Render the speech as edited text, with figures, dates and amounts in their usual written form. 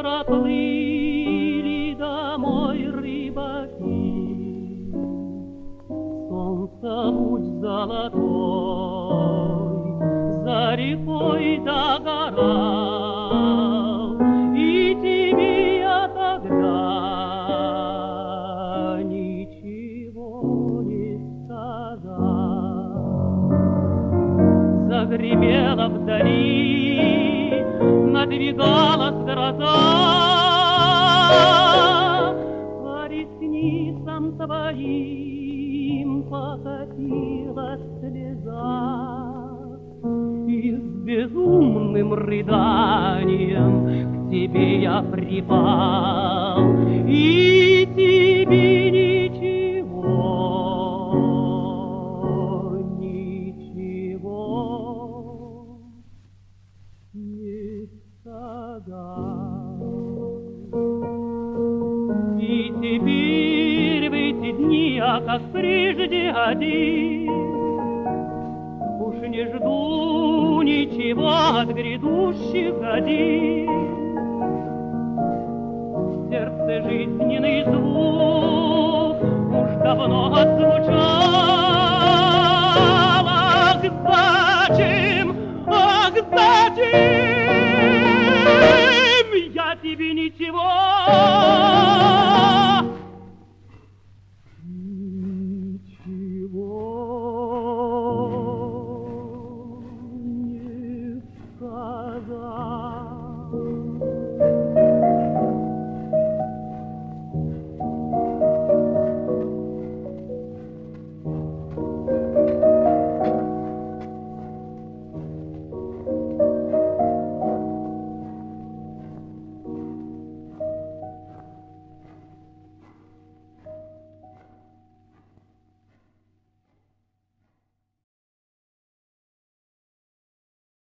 проплыли домой рыбаки. Солнце луч золотой за рекой догорал, и тебе я тогда ничего не сказал. Загремела вдали, надвигалась гроза, по ресницам твоим покатилась слеза, и с безумным рыданием к тебе я припал, и тебе ничего не сказал. И теперь в эти дни я, как прежде, один, уж не жду ничего от грядущих годин. В сердце жизненный звук уж давно отзвучал. Ах, зачем, ах, зачем я тебе ничего